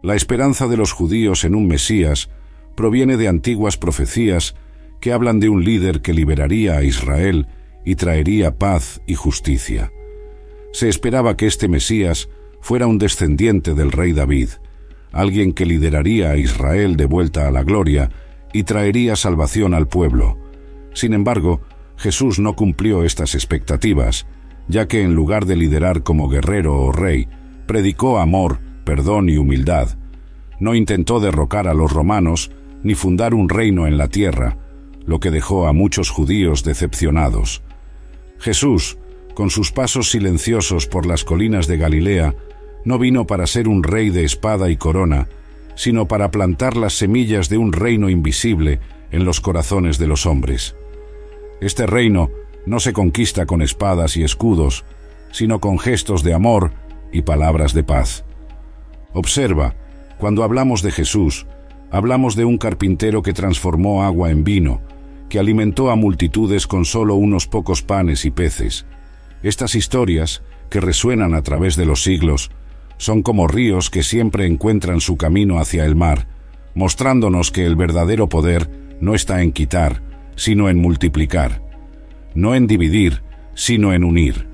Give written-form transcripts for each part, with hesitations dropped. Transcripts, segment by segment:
La esperanza de los judíos en un Mesías proviene de antiguas profecías que hablan de un líder que liberaría a Israel y traería paz y justicia. Se esperaba que este Mesías fuera un descendiente del rey David, alguien que lideraría a Israel de vuelta a la gloria y traería salvación al pueblo. Sin embargo, Jesús no cumplió estas expectativas, ya que en lugar de liderar como guerrero o rey, predicó amor, perdón y humildad. No intentó derrocar a los romanos ni fundar un reino en la tierra, lo que dejó a muchos judíos decepcionados. Jesús, con sus pasos silenciosos por las colinas de Galilea, no vino para ser un rey de espada y corona, sino para plantar las semillas de un reino invisible en los corazones de los hombres. Este reino no se conquista con espadas y escudos, sino con gestos de amor y palabras de paz. Observa, cuando hablamos de Jesús, hablamos de un carpintero que transformó agua en vino, que alimentó a multitudes con solo unos pocos panes y peces. Estas historias, que resuenan a través de los siglos, son como ríos que siempre encuentran su camino hacia el mar, mostrándonos que el verdadero poder no está en quitar, sino en multiplicar, no en dividir, sino en unir.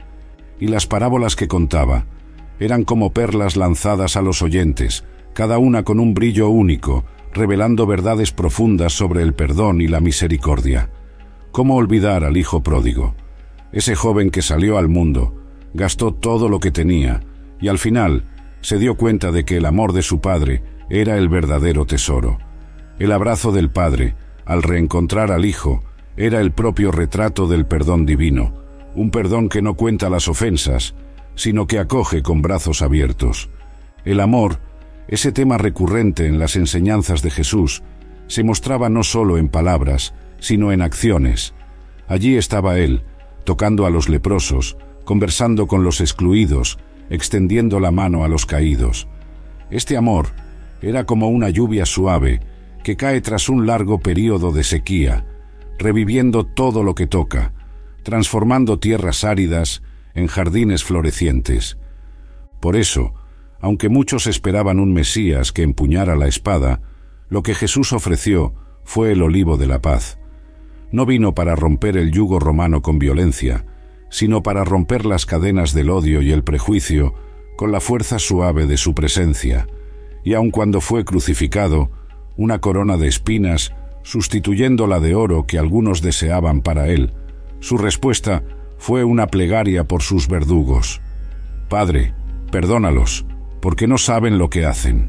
Y las parábolas que contaba eran como perlas lanzadas a los oyentes, cada una con un brillo único, revelando verdades profundas sobre el perdón y la misericordia. ¿Cómo olvidar al hijo pródigo? Ese joven que salió al mundo, gastó todo lo que tenía, y al final se dio cuenta de que el amor de su padre era el verdadero tesoro. El abrazo del padre, al reencontrar al hijo, era el propio retrato del perdón divino, un perdón que no cuenta las ofensas, sino que acoge con brazos abiertos. El amor, ese tema recurrente en las enseñanzas de Jesús, se mostraba no solo en palabras, sino en acciones. Allí estaba él, tocando a los leprosos, conversando con los excluidos, extendiendo la mano a los caídos. Este amor era como una lluvia suave que cae tras un largo período de sequía, reviviendo todo lo que toca, transformando tierras áridas en jardines florecientes. Por eso, aunque muchos esperaban un Mesías que empuñara la espada, lo que Jesús ofreció fue el olivo de la paz. No vino para romper el yugo romano con violencia, sino para romper las cadenas del odio y el prejuicio con la fuerza suave de su presencia. Y aun cuando fue crucificado, una corona de espinas, sustituyendo la de oro que algunos deseaban para él, su respuesta fue una plegaria por sus verdugos. Padre, perdónalos, porque no saben lo que hacen.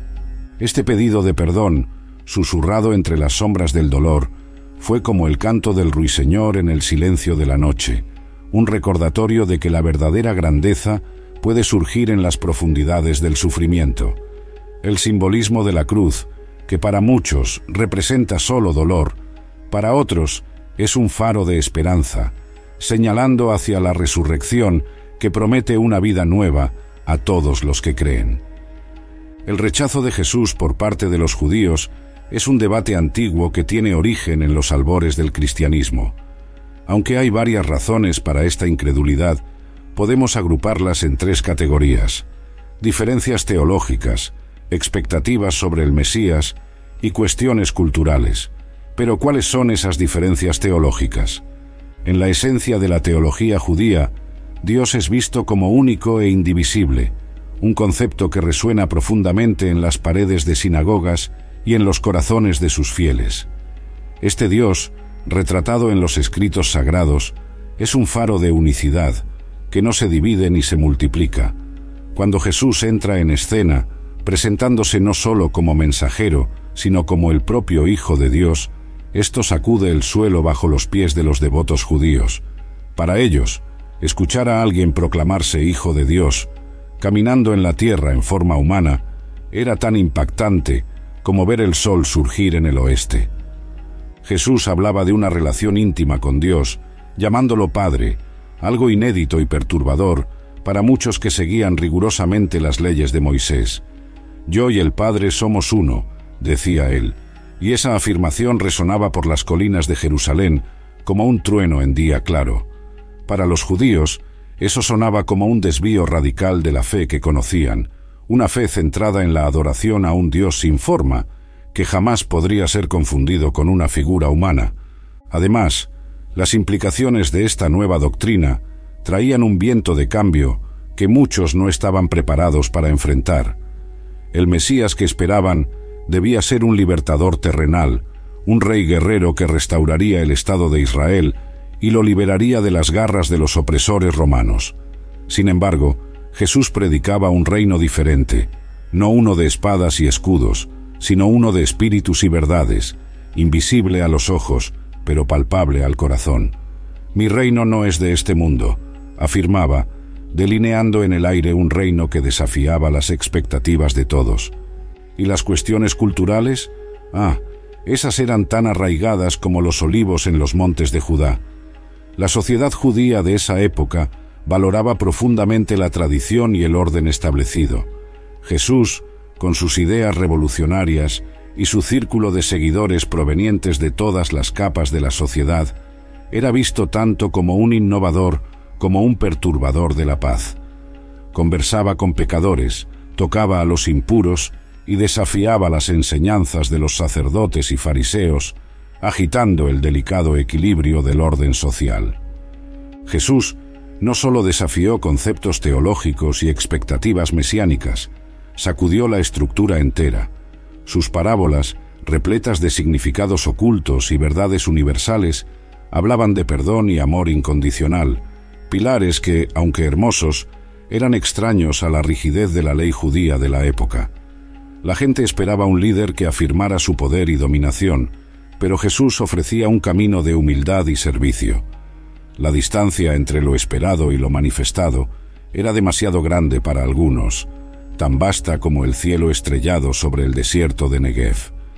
Este pedido de perdón, susurrado entre las sombras del dolor, fue como el canto del ruiseñor en el silencio de la noche, un recordatorio de que la verdadera grandeza puede surgir en las profundidades del sufrimiento. El simbolismo de la cruz, que para muchos representa solo dolor, para otros es un faro de esperanza, señalando hacia la resurrección que promete una vida nueva a todos los que creen. El rechazo de Jesús por parte de los judíos es un debate antiguo que tiene origen en los albores del cristianismo. Aunque hay varias razones para esta incredulidad, podemos agruparlas en tres categorías: diferencias teológicas, expectativas sobre el Mesías y cuestiones culturales. Pero ¿cuáles son esas diferencias teológicas? En la esencia de la teología judía, Dios es visto como único e indivisible, un concepto que resuena profundamente en las paredes de sinagogas y en los corazones de sus fieles. Este Dios, retratado en los escritos sagrados, es un faro de unicidad, que no se divide ni se multiplica. Cuando Jesús entra en escena, presentándose no solo como mensajero, sino como el propio Hijo de Dios, esto sacude el suelo bajo los pies de los devotos judíos. Para ellos, escuchar a alguien proclamarse Hijo de Dios, caminando en la tierra en forma humana, era tan impactante como ver el sol surgir en el oeste. Jesús hablaba de una relación íntima con Dios, llamándolo Padre, algo inédito y perturbador para muchos que seguían rigurosamente las leyes de Moisés. Yo y el Padre somos uno, decía él, y esa afirmación resonaba por las colinas de Jerusalén como un trueno en día claro. Para los judíos, eso sonaba como un desvío radical de la fe que conocían, una fe centrada en la adoración a un Dios sin forma, que jamás podría ser confundido con una figura humana. Además, las implicaciones de esta nueva doctrina traían un viento de cambio que muchos no estaban preparados para enfrentar. El Mesías que esperaban debía ser un libertador terrenal, un rey guerrero que restauraría el Estado de Israel y lo liberaría de las garras de los opresores romanos. Sin embargo, Jesús predicaba un reino diferente, no uno de espadas y escudos, sino uno de espíritus y verdades, invisible a los ojos, pero palpable al corazón. Mi reino no es de este mundo, afirmaba, delineando en el aire un reino que desafiaba las expectativas de todos. ¿Y las cuestiones culturales? Esas eran tan arraigadas como los olivos en los montes de Judá. La sociedad judía de esa época valoraba profundamente la tradición y el orden establecido. Jesús, con sus ideas revolucionarias y su círculo de seguidores provenientes de todas las capas de la sociedad, era visto tanto como un innovador como un perturbador de la paz. Conversaba con pecadores, tocaba a los impuros y desafiaba las enseñanzas de los sacerdotes y fariseos, agitando el delicado equilibrio del orden social. Jesús no solo desafió conceptos teológicos y expectativas mesiánicas, sacudió la estructura entera. Sus parábolas, repletas de significados ocultos y verdades universales, hablaban de perdón y amor incondicional, pilares que, aunque hermosos, eran extraños a la rigidez de la ley judía de la época. La gente esperaba un líder que afirmara su poder y dominación, pero Jesús ofrecía un camino de humildad y servicio. La distancia entre lo esperado y lo manifestado era demasiado grande para algunos, tan vasta como el cielo estrellado sobre el desierto de Negev.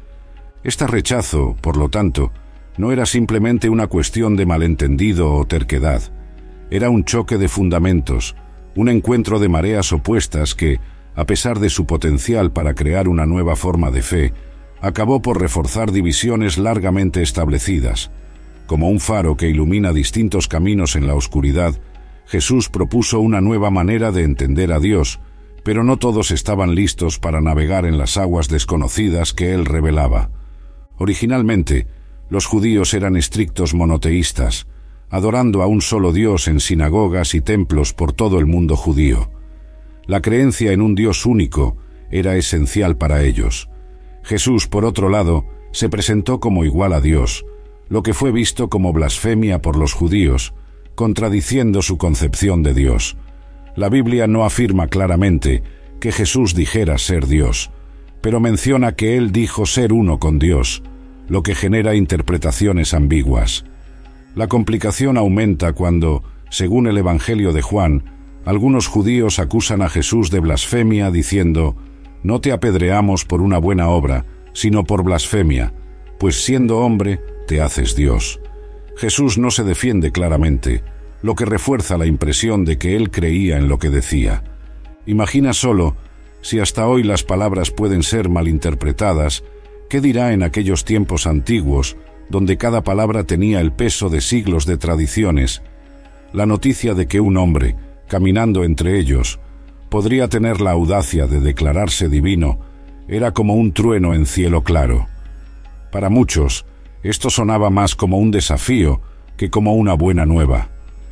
Este rechazo, por lo tanto, no era simplemente una cuestión de malentendido o terquedad. Era un choque de fundamentos, un encuentro de mareas opuestas que, a pesar de su potencial para crear una nueva forma de fe, acabó por reforzar divisiones largamente establecidas. Como un faro que ilumina distintos caminos en la oscuridad, Jesús propuso una nueva manera de entender a Dios, pero no todos estaban listos para navegar en las aguas desconocidas que Él revelaba. Originalmente, los judíos eran estrictos monoteístas, adorando a un solo Dios en sinagogas y templos por todo el mundo judío. La creencia en un Dios único era esencial para ellos. Jesús, por otro lado, se presentó como igual a Dios, lo que fue visto como blasfemia por los judíos, contradiciendo su concepción de Dios. La Biblia no afirma claramente que Jesús dijera ser Dios, pero menciona que Él dijo ser uno con Dios, lo que genera interpretaciones ambiguas. La complicación aumenta cuando, según el Evangelio de Juan, algunos judíos acusan a Jesús de blasfemia diciendo: «No te apedreamos por una buena obra, sino por blasfemia, pues siendo hombre, te haces Dios». Jesús no se defiende claramente, lo que refuerza la impresión de que Él creía en lo que decía. Imagina solo, si hasta hoy las palabras pueden ser malinterpretadas, ¿qué dirá en aquellos tiempos antiguos, donde cada palabra tenía el peso de siglos de tradiciones? La noticia de que un hombre, caminando entre ellos, podría tener la audacia de declararse divino, era como un trueno en cielo claro. Para muchos, esto sonaba más como un desafío que como una buena nueva.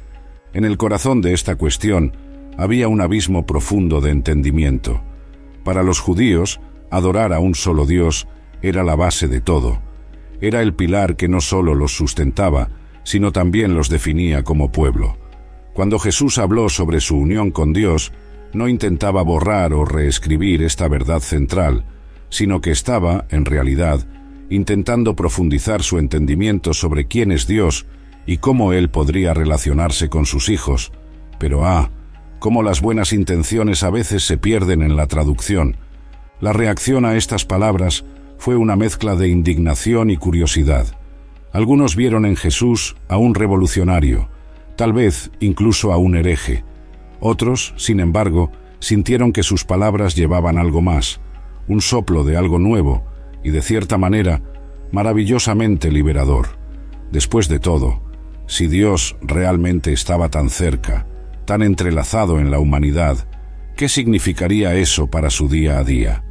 En el corazón de esta cuestión había un abismo profundo de entendimiento. Para los judíos, adorar a un solo Dios era la base de todo. Era el pilar que no solo los sustentaba, sino también los definía como pueblo. Cuando Jesús habló sobre su unión con Dios, no intentaba borrar o reescribir esta verdad central, sino que estaba, en realidad, intentando profundizar su entendimiento sobre quién es Dios y cómo Él podría relacionarse con sus hijos. Pero cómo las buenas intenciones a veces se pierden en la traducción. La reacción a estas palabras fue una mezcla de indignación y curiosidad. Algunos vieron en Jesús a un revolucionario, tal vez incluso a un hereje. Otros, sin embargo, sintieron que sus palabras llevaban algo más, un soplo de algo nuevo y, de cierta manera, maravillosamente liberador. Después de todo, si Dios realmente estaba tan cerca, tan entrelazado en la humanidad, ¿Qué significaría eso para su día a día?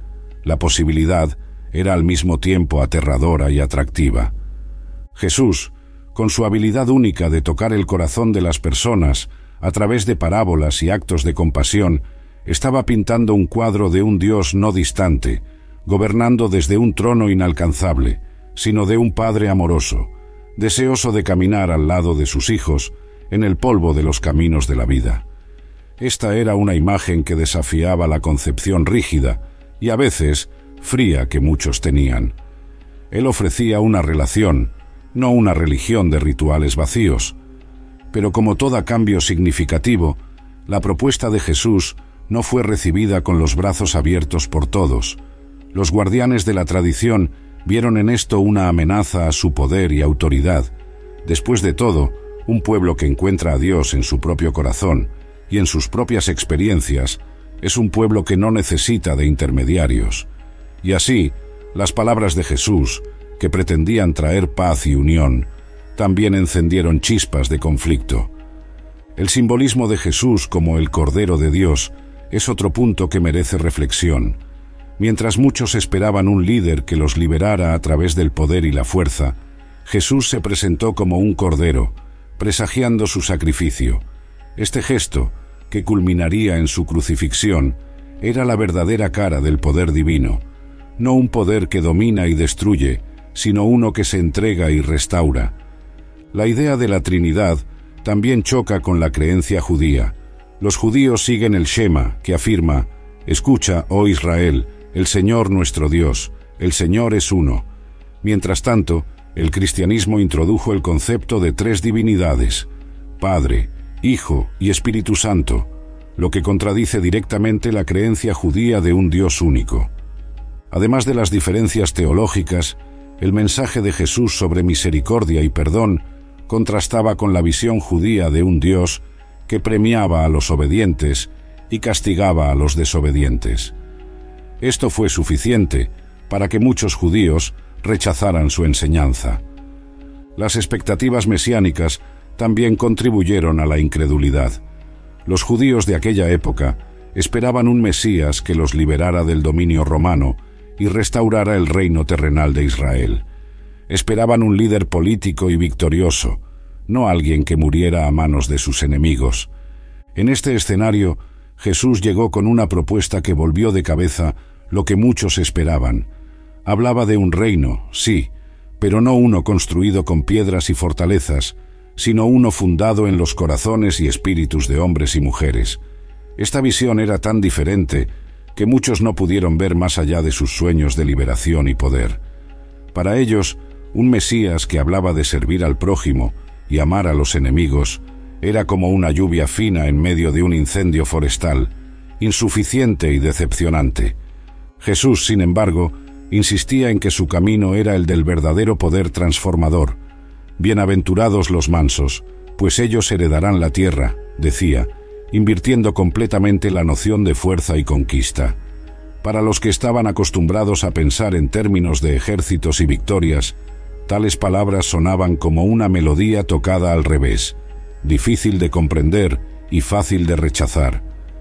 La posibilidad era al mismo tiempo aterradora y atractiva. Jesús, con su habilidad única de tocar el corazón de las personas a través de parábolas y actos de compasión, estaba pintando un cuadro de un Dios no distante, gobernando desde un trono inalcanzable, sino de un Padre amoroso, deseoso de caminar al lado de sus hijos en el polvo de los caminos de la vida. Esta era una imagen que desafiaba la concepción rígida y a veces fría que muchos tenían. Él ofrecía una relación, no una religión de rituales vacíos. Pero como todo cambio significativo, la propuesta de Jesús no fue recibida con los brazos abiertos por todos. Los guardianes de la tradición vieron en esto una amenaza a su poder y autoridad. Después de todo, un pueblo que encuentra a Dios en su propio corazón y en sus propias experiencias es un pueblo que no necesita de intermediarios. Y así, las palabras de Jesús, que pretendían traer paz y unión, también encendieron chispas de conflicto. El simbolismo de Jesús como el Cordero de Dios es otro punto que merece reflexión. Mientras muchos esperaban un líder que los liberara a través del poder y la fuerza, Jesús se presentó como un cordero, presagiando su sacrificio. Este gesto, que culminaría en su crucifixión, era la verdadera cara del poder divino, no un poder que domina y destruye, sino uno que se entrega y restaura. La idea de la Trinidad también choca con la creencia judía. Los judíos siguen el Shema, que afirma: «Escucha, oh Israel, el Señor nuestro Dios, el Señor es uno». Mientras tanto, el cristianismo introdujo el concepto de tres divinidades: Padre, Hijo y Espíritu Santo, lo que contradice directamente la creencia judía de un Dios único. Además de las diferencias teológicas, el mensaje de Jesús sobre misericordia y perdón contrastaba con la visión judía de un Dios que premiaba a los obedientes y castigaba a los desobedientes. Esto fue suficiente para que muchos judíos rechazaran su enseñanza. Las expectativas mesiánicas también contribuyeron a la incredulidad. Los judíos de aquella época esperaban un Mesías que los liberara del dominio romano y restaurara el reino terrenal de Israel. Esperaban un líder político y victorioso, no alguien que muriera a manos de sus enemigos. En este escenario, Jesús llegó con una propuesta que volvió de cabeza lo que muchos esperaban. Hablaba de un reino, sí, pero no uno construido con piedras y fortalezas, sino uno fundado en los corazones y espíritus de hombres y mujeres. Esta visión era tan diferente que muchos no pudieron ver más allá de sus sueños de liberación y poder. Para ellos, un Mesías que hablaba de servir al prójimo y amar a los enemigos era como una lluvia fina en medio de un incendio forestal, insuficiente y decepcionante. Jesús, sin embargo, insistía en que su camino era el del verdadero poder transformador. «Bienaventurados los mansos, pues ellos heredarán la tierra», decía, invirtiendo completamente la noción de fuerza y conquista. Para los que estaban acostumbrados a pensar en términos de ejércitos y victorias, tales palabras sonaban como una melodía tocada al revés, difícil de comprender y fácil de rechazar.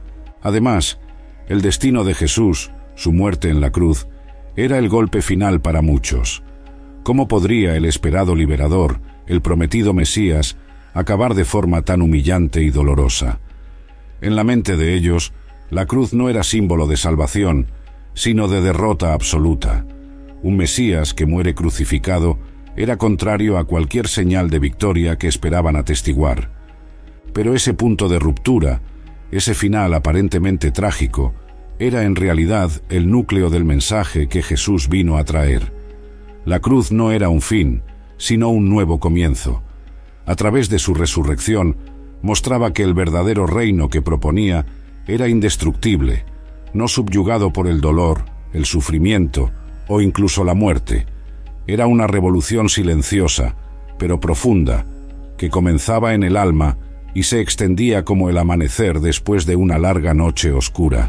Además, el destino de Jesús, su muerte en la cruz, era el golpe final para muchos. ¿Cómo podría el esperado liberador, el prometido Mesías, acabar de forma tan humillante y dolorosa? En la mente de ellos, la cruz no era símbolo de salvación, sino de derrota absoluta. Un Mesías que muere crucificado era contrario a cualquier señal de victoria que esperaban atestiguar. Pero ese punto de ruptura, ese final aparentemente trágico, era en realidad el núcleo del mensaje que Jesús vino a traer. La cruz no era un fin, sino un nuevo comienzo. A través de su resurrección, mostraba que el verdadero reino que proponía era indestructible, no subyugado por el dolor, el sufrimiento o incluso la muerte. Era una revolución silenciosa, pero profunda, que comenzaba en el alma y se extendía como el amanecer después de una larga noche oscura.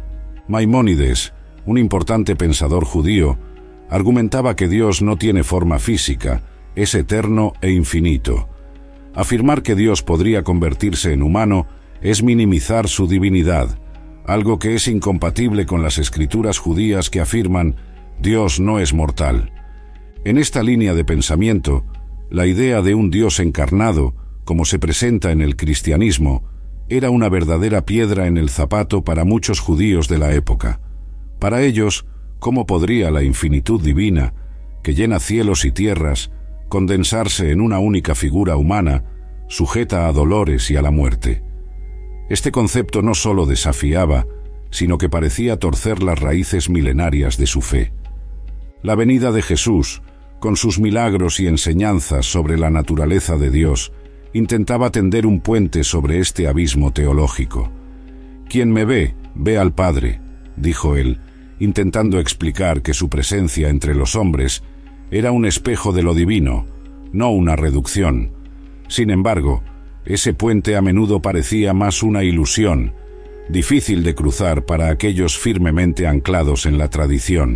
Maimónides, un importante pensador judío, argumentaba que Dios no tiene forma física, es eterno e infinito. Afirmar que Dios podría convertirse en humano es minimizar su divinidad. algo que es incompatible con las escrituras judías que afirman Dios no es mortal. En esta línea de pensamiento, la idea de un Dios encarnado, como se presenta en el cristianismo, era una verdadera piedra en el zapato para muchos judíos de la época. Para ellos, ¿cómo podría la infinitud divina, que llena cielos y tierras, condensarse en una única figura humana, sujeta a dolores y a la muerte? Este concepto no solo desafiaba, sino que parecía torcer las raíces milenarias de su fe. La venida de Jesús, con sus milagros y enseñanzas sobre la naturaleza de Dios, intentaba tender un puente sobre este abismo teológico. «Quien me ve, ve al Padre», dijo él, intentando explicar que su presencia entre los hombres era un espejo de lo divino, no una reducción. Sin embargo, ese puente a menudo parecía más una ilusión, difícil de cruzar para aquellos firmemente anclados en la tradición.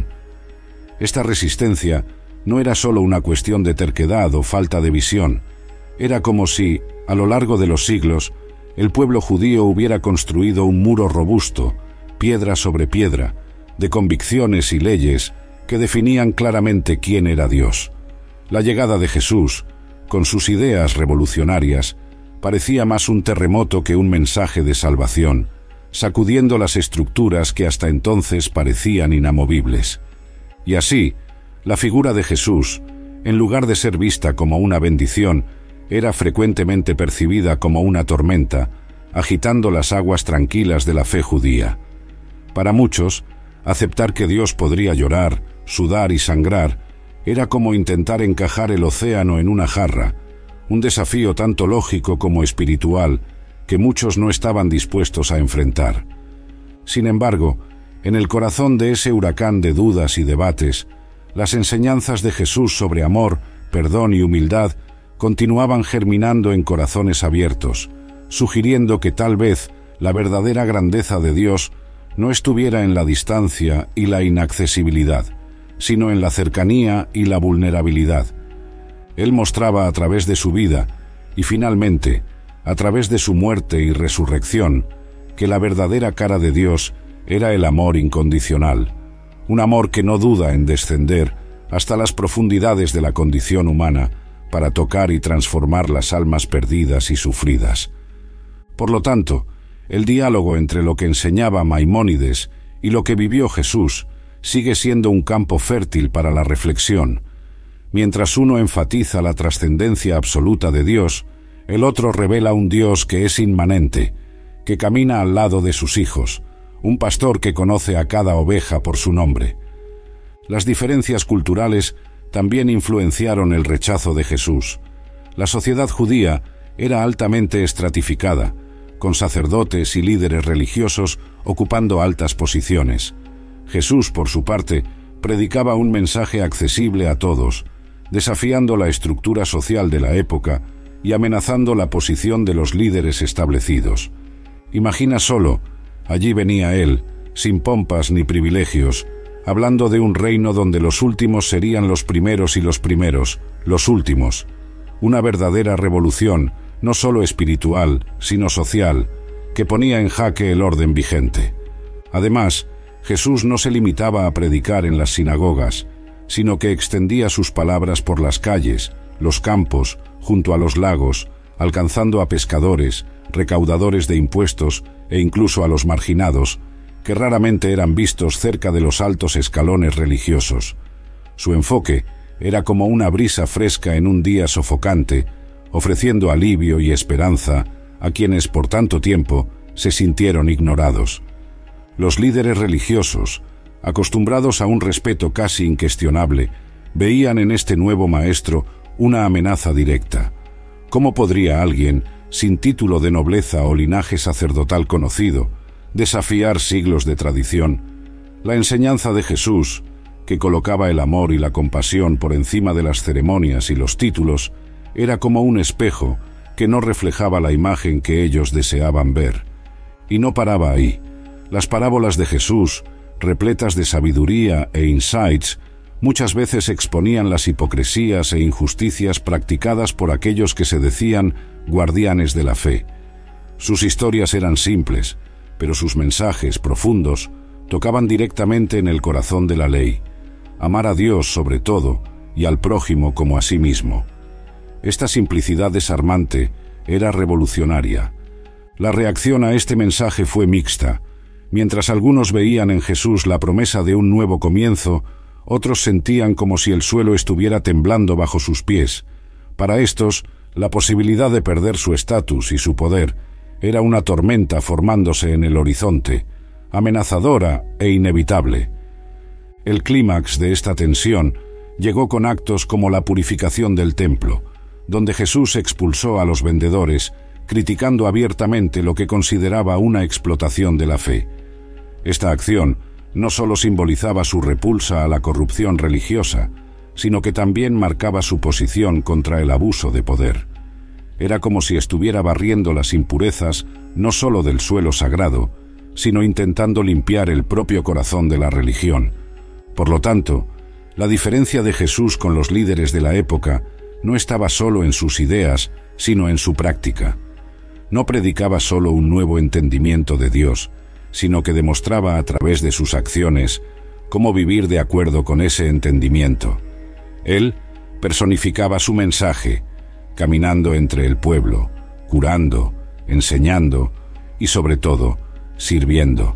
Esta resistencia no era solo una cuestión de terquedad o falta de visión. Era como si, a lo largo de los siglos, el pueblo judío hubiera construido un muro robusto, piedra sobre piedra, de convicciones y leyes que definían claramente quién era Dios. La llegada de Jesús, con sus ideas revolucionarias, parecía más un terremoto que un mensaje de salvación, sacudiendo las estructuras que hasta entonces parecían inamovibles. Y así, la figura de Jesús, en lugar de ser vista como una bendición, era frecuentemente percibida como una tormenta, agitando las aguas tranquilas de la fe judía. Para muchos, aceptar que Dios podría llorar, sudar y sangrar era como intentar encajar el océano en una jarra, un desafío tanto lógico como espiritual que muchos no estaban dispuestos a enfrentar. Sin embargo, en el corazón de ese huracán de dudas y debates, las enseñanzas de Jesús sobre amor, perdón y humildad continuaban germinando en corazones abiertos, sugiriendo que tal vez la verdadera grandeza de Dios no estuviera en la distancia y la inaccesibilidad, sino en la cercanía y la vulnerabilidad. Él mostraba a través de su vida, y finalmente, a través de su muerte y resurrección, que la verdadera cara de Dios era el amor incondicional, un amor que no duda en descender hasta las profundidades de la condición humana para tocar y transformar las almas perdidas y sufridas. Por lo tanto, el diálogo entre lo que enseñaba Maimónides y lo que vivió Jesús sigue siendo un campo fértil para la reflexión. Mientras uno enfatiza la trascendencia absoluta de Dios, el otro revela un Dios que es inmanente, que camina al lado de sus hijos, un pastor que conoce a cada oveja por su nombre. Las diferencias culturales también influenciaron el rechazo de Jesús. La sociedad judía era altamente estratificada, con sacerdotes y líderes religiosos ocupando altas posiciones. Jesús, por su parte, predicaba un mensaje accesible a todos, desafiando la estructura social de la época y amenazando la posición de los líderes establecidos. Imagina solo, allí venía él, sin pompas ni privilegios, hablando de un reino donde los últimos serían los primeros y los primeros, los últimos. Una verdadera revolución, no solo espiritual, sino social, que ponía en jaque el orden vigente. Además, Jesús no se limitaba a predicar en las sinagogas, sino que extendía sus palabras por las calles, los campos, junto a los lagos, alcanzando a pescadores, recaudadores de impuestos e incluso a los marginados, que raramente eran vistos cerca de los altos escalones religiosos. Su enfoque era como una brisa fresca en un día sofocante, ofreciendo alivio y esperanza a quienes por tanto tiempo se sintieron ignorados. Los líderes religiosos, acostumbrados a un respeto casi incuestionable, veían en este nuevo maestro una amenaza directa. ¿Cómo podría alguien, sin título de nobleza o linaje sacerdotal conocido, desafiar siglos de tradición? La enseñanza de Jesús, que colocaba el amor y la compasión por encima de las ceremonias y los títulos, era como un espejo que no reflejaba la imagen que ellos deseaban ver. Y no paraba ahí. Las parábolas de Jesús, repletas de sabiduría e insights, muchas veces exponían las hipocresías e injusticias practicadas por aquellos que se decían guardianes de la fe. Sus historias eran simples, pero sus mensajes profundos tocaban directamente en el corazón de la ley: amar a Dios sobre todo y al prójimo como a sí mismo. Esta simplicidad desarmante era revolucionaria. La reacción a este mensaje fue mixta. Mientras algunos veían en Jesús la promesa de un nuevo comienzo, otros sentían como si el suelo estuviera temblando bajo sus pies. Para estos, la posibilidad de perder su estatus y su poder era una tormenta formándose en el horizonte, amenazadora e inevitable. El clímax de esta tensión llegó con actos como la purificación del templo, donde Jesús expulsó a los vendedores, criticando abiertamente lo que consideraba una explotación de la fe. Esta acción no solo simbolizaba su repulsa a la corrupción religiosa, sino que también marcaba su posición contra el abuso de poder. Era como si estuviera barriendo las impurezas no solo del suelo sagrado, sino intentando limpiar el propio corazón de la religión. Por lo tanto, la diferencia de Jesús con los líderes de la época no estaba solo en sus ideas, sino en su práctica. No predicaba solo un nuevo entendimiento de Dios, sino que demostraba a través de sus acciones cómo vivir de acuerdo con ese entendimiento. Él personificaba su mensaje, caminando entre el pueblo, curando, enseñando y, sobre todo, sirviendo.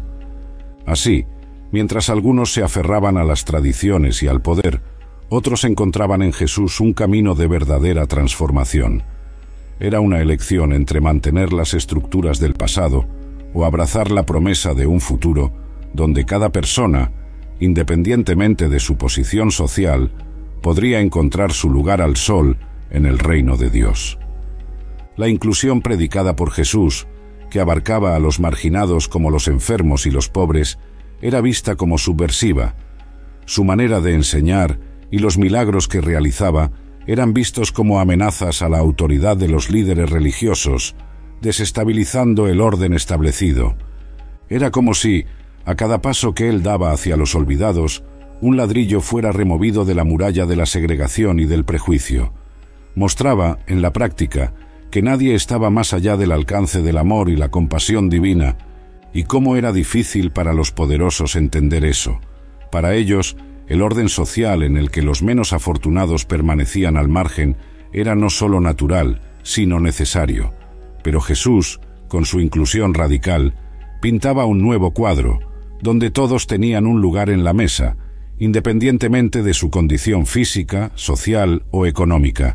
Así, mientras algunos se aferraban a las tradiciones y al poder, otros encontraban en Jesús un camino de verdadera transformación. Era una elección entre mantener las estructuras del pasado o abrazar la promesa de un futuro donde cada persona, independientemente de su posición social, podría encontrar su lugar al sol en el reino de Dios. La inclusión predicada por Jesús, que abarcaba a los marginados como los enfermos y los pobres, era vista como subversiva. Su manera de enseñar y los milagros que realizaba eran vistos como amenazas a la autoridad de los líderes religiosos, desestabilizando el orden establecido. Era como si, a cada paso que él daba hacia los olvidados, un ladrillo fuera removido de la muralla de la segregación y del prejuicio. Mostraba, en la práctica, que nadie estaba más allá del alcance del amor y la compasión divina, y cómo era difícil para los poderosos entender eso. Para ellos, el orden social en el que los menos afortunados permanecían al margen era no solo natural, sino necesario. Pero Jesús, con su inclusión radical, pintaba un nuevo cuadro, donde todos tenían un lugar en la mesa, independientemente de su condición física, social o económica.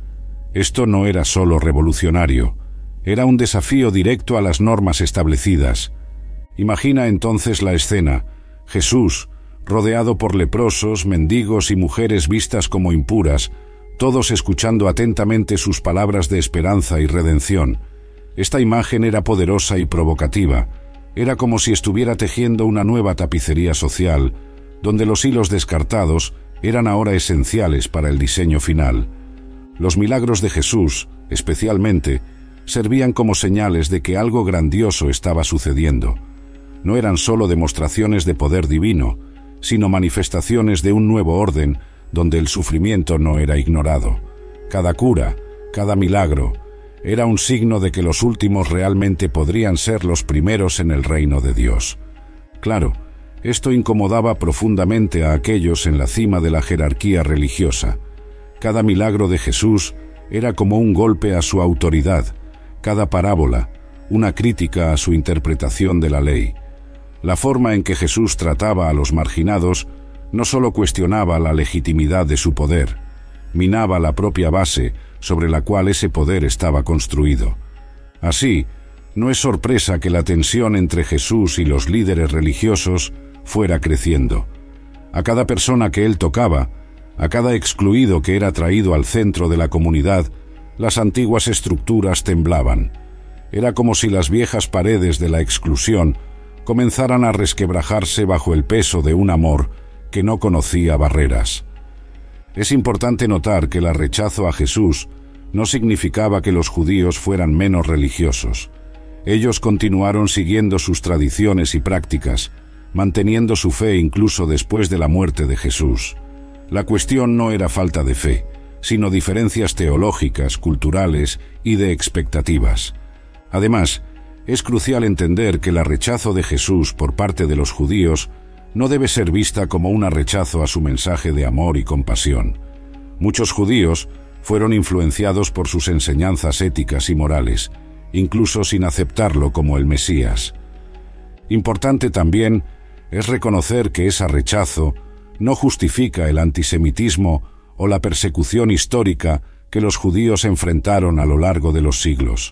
Esto no era solo revolucionario, era un desafío directo a las normas establecidas. Imagina entonces la escena: Jesús, rodeado por leprosos, mendigos y mujeres vistas como impuras, todos escuchando atentamente sus palabras de esperanza y redención. Esta imagen era poderosa y provocativa. Era como si estuviera tejiendo una nueva tapicería social, donde los hilos descartados eran ahora esenciales para el diseño final. Los milagros de Jesús, especialmente, servían como señales de que algo grandioso estaba sucediendo. No eran solo demostraciones de poder divino, sino manifestaciones de un nuevo orden donde el sufrimiento no era ignorado. Cada cura, cada milagro, era un signo de que los últimos realmente podrían ser los primeros en el reino de Dios. Claro, esto incomodaba profundamente a aquellos en la cima de la jerarquía religiosa. Cada milagro de Jesús era como un golpe a su autoridad, cada parábola, una crítica a su interpretación de la ley. La forma en que Jesús trataba a los marginados no solo cuestionaba la legitimidad de su poder, minaba la propia base sobre la cual ese poder estaba construido. Así, no es sorpresa que la tensión entre Jesús y los líderes religiosos fuera creciendo. A cada persona que él tocaba, a cada excluido que era traído al centro de la comunidad, las antiguas estructuras temblaban. Era como si las viejas paredes de la exclusión comenzaran a resquebrajarse bajo el peso de un amor que no conocía barreras. Es importante notar que el rechazo a Jesús no significaba que los judíos fueran menos religiosos. Ellos continuaron siguiendo sus tradiciones y prácticas, manteniendo su fe incluso después de la muerte de Jesús. La cuestión no era falta de fe, sino diferencias teológicas, culturales y de expectativas. Además, es crucial entender que el rechazo de Jesús por parte de los judíos no debe ser vista como un rechazo a su mensaje de amor y compasión. Muchos judíos fueron influenciados por sus enseñanzas éticas y morales, incluso sin aceptarlo como el Mesías. Importante también es reconocer que ese rechazo no justifica el antisemitismo o la persecución histórica que los judíos enfrentaron a lo largo de los siglos.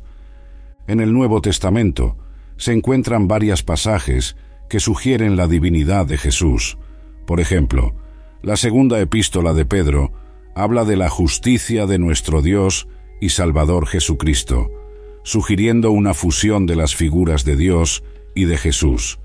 En el Nuevo Testamento se encuentran varios pasajes que sugieren la divinidad de Jesús. Por ejemplo, la segunda epístola de Pedro habla de la justicia de nuestro Dios y Salvador Jesucristo, sugiriendo una fusión de las figuras de Dios y de Jesús.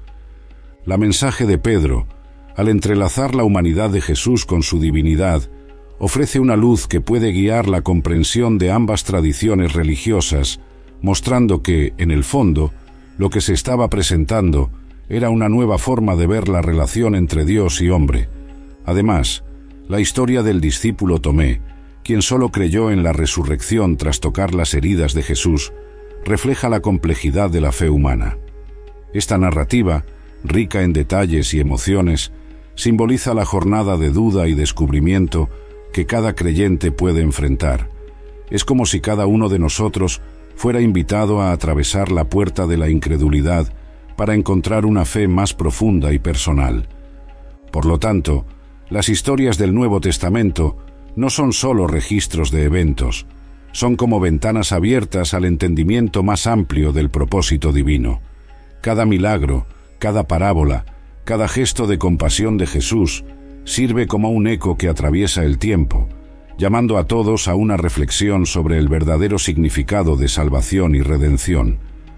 La mensaje de Pedro, al entrelazar la humanidad de Jesús con su divinidad, ofrece una luz que puede guiar la comprensión de ambas tradiciones religiosas, mostrando que, en el fondo, lo que se estaba presentando era una nueva forma de ver la relación entre Dios y hombre. Además, la historia del discípulo Tomé, quien solo creyó en la resurrección tras tocar las heridas de Jesús, refleja la complejidad de la fe humana. Esta narrativa, rica en detalles y emociones, simboliza la jornada de duda y descubrimiento que cada creyente puede enfrentar. Es como si cada uno de nosotros fuera invitado a atravesar la puerta de la incredulidad para encontrar una fe más profunda y personal. Por lo tanto, las historias del Nuevo Testamento no son solo registros de eventos, son como ventanas abiertas al entendimiento más amplio del propósito divino. Cada milagro, cada parábola, cada gesto de compasión de Jesús sirve como un eco que atraviesa el tiempo, llamando a todos a una reflexión sobre el verdadero significado de salvación y redención.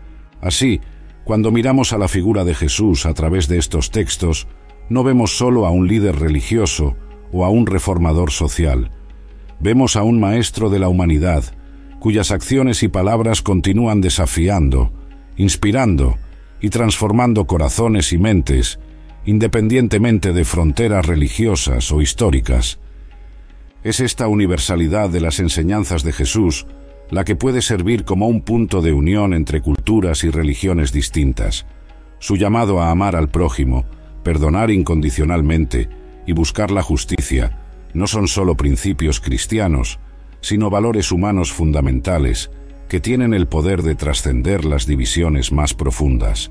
Así, cuando miramos a la figura de Jesús a través de estos textos, no vemos solo a un líder religioso o a un reformador social. Vemos a un maestro de la humanidad, cuyas acciones y palabras continúan desafiando, inspirando y transformando corazones y mentes, independientemente de fronteras religiosas o históricas. Es esta universalidad de las enseñanzas de Jesús la que puede servir como un punto de unión entre culturas y religiones distintas. Su llamado a amar al prójimo, perdonar incondicionalmente y buscar la justicia no son solo principios cristianos, sino valores humanos fundamentales que tienen el poder de trascender las divisiones más profundas.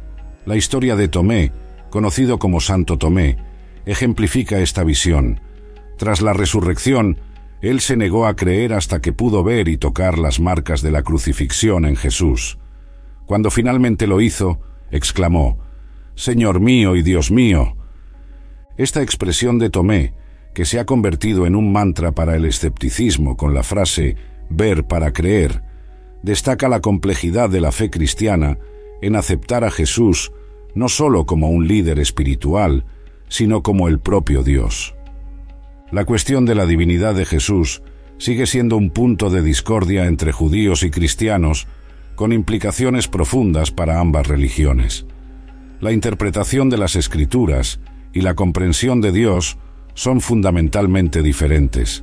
La historia de Tomé, conocido como Santo Tomé, ejemplifica esta visión. Tras la resurrección, él se negó a creer hasta que pudo ver y tocar las marcas de la crucifixión en Jesús. Cuando finalmente lo hizo, exclamó: «Señor mío y Dios mío». Esta expresión de Tomé, que se ha convertido en un mantra para el escepticismo con la frase «ver para creer», destaca la complejidad de la fe cristiana en aceptar a Jesús no solo como un líder espiritual, sino como el propio Dios. La cuestión de la divinidad de Jesús sigue siendo un punto de discordia entre judíos y cristianos, con implicaciones profundas para ambas religiones. La interpretación de las Escrituras y la comprensión de Dios son fundamentalmente diferentes.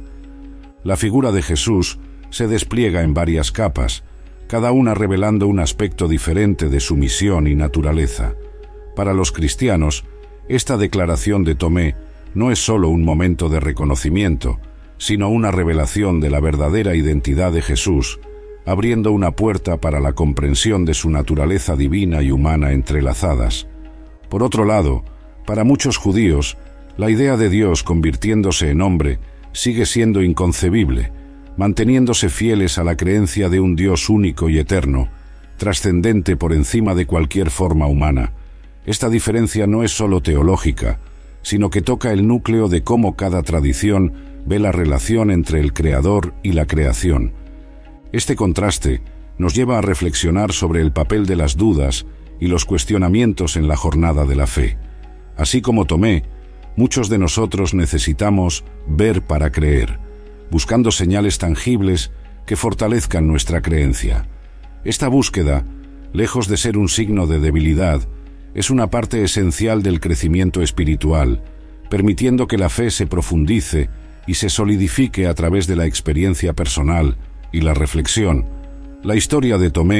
La figura de Jesús se despliega en varias capas, cada una revelando un aspecto diferente de su misión y naturaleza. Para los cristianos, esta declaración de Tomé no es solo un momento de reconocimiento, sino una revelación de la verdadera identidad de Jesús, abriendo una puerta para la comprensión de su naturaleza divina y humana entrelazadas. Por otro lado, para muchos judíos, la idea de Dios convirtiéndose en hombre sigue siendo inconcebible, manteniéndose fieles a la creencia de un Dios único y eterno, trascendente por encima de cualquier forma humana. Esta diferencia no es solo teológica, sino que toca el núcleo de cómo cada tradición ve la relación entre el Creador y la creación. Este contraste nos lleva a reflexionar sobre el papel de las dudas y los cuestionamientos en la jornada de la fe. Así como Tomé, muchos de nosotros necesitamos ver para creer, buscando señales tangibles que fortalezcan nuestra creencia. Esta búsqueda, lejos de ser un signo de debilidad, es una parte esencial del crecimiento espiritual, permitiendo que la fe se profundice y se solidifique a través de la experiencia personal y la reflexión. La historia de Tomé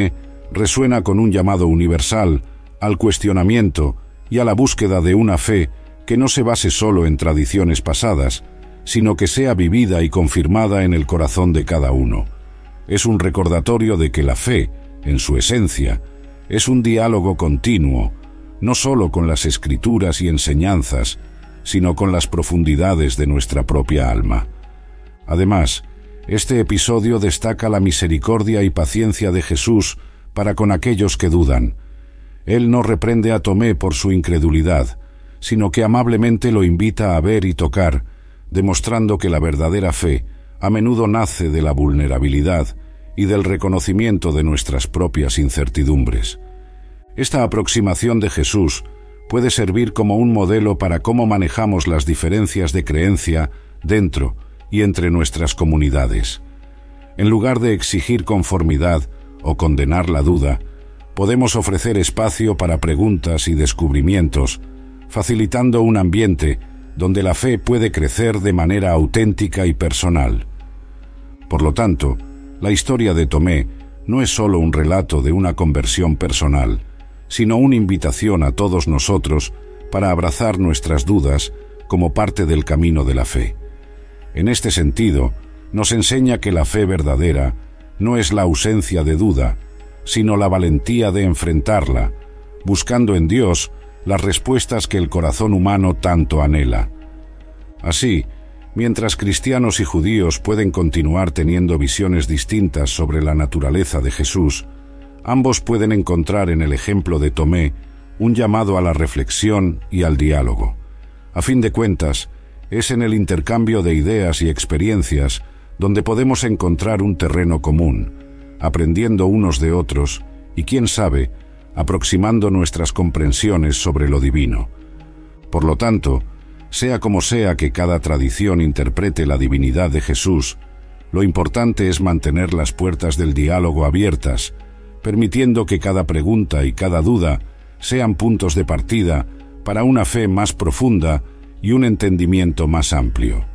resuena con un llamado universal al cuestionamiento y a la búsqueda de una fe que no se base solo en tradiciones pasadas, sino que sea vivida y confirmada en el corazón de cada uno. Es un recordatorio de que la fe, en su esencia, es un diálogo continuo, no solo con las escrituras y enseñanzas, sino con las profundidades de nuestra propia alma. Además, este episodio destaca la misericordia y paciencia de Jesús para con aquellos que dudan. Él no reprende a Tomé por su incredulidad, sino que amablemente lo invita a ver y tocar, demostrando que la verdadera fe a menudo nace de la vulnerabilidad y del reconocimiento de nuestras propias incertidumbres. Esta aproximación de Jesús puede servir como un modelo para cómo manejamos las diferencias de creencia dentro y entre nuestras comunidades. En lugar de exigir conformidad o condenar la duda, podemos ofrecer espacio para preguntas y descubrimientos, facilitando un ambiente donde la fe puede crecer de manera auténtica y personal. Por lo tanto, la historia de Tomé no es solo un relato de una conversión personal, sino una invitación a todos nosotros para abrazar nuestras dudas como parte del camino de la fe. En este sentido, nos enseña que la fe verdadera no es la ausencia de duda, sino la valentía de enfrentarla, buscando en Dios las respuestas que el corazón humano tanto anhela. Así, mientras cristianos y judíos pueden continuar teniendo visiones distintas sobre la naturaleza de Jesús, ambos pueden encontrar en el ejemplo de Tomé un llamado a la reflexión y al diálogo. A fin de cuentas, es en el intercambio de ideas y experiencias donde podemos encontrar un terreno común, aprendiendo unos de otros y, quién sabe, aproximando nuestras comprensiones sobre lo divino. Por lo tanto, sea como sea que cada tradición interprete la divinidad de Jesús, lo importante es mantener las puertas del diálogo abiertas, permitiendo que cada pregunta y cada duda sean puntos de partida para una fe más profunda y un entendimiento más amplio.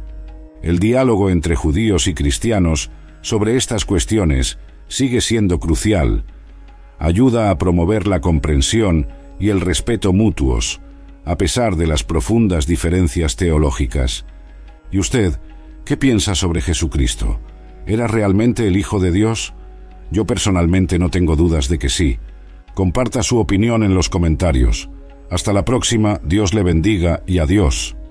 El diálogo entre judíos y cristianos sobre estas cuestiones sigue siendo crucial. Ayuda a promover la comprensión y el respeto mutuos, a pesar de las profundas diferencias teológicas. ¿Y usted, qué piensa sobre Jesucristo? ¿Era realmente el Hijo de Dios? Yo personalmente no tengo dudas de que sí. Comparta su opinión en los comentarios. Hasta la próxima, Dios le bendiga y adiós.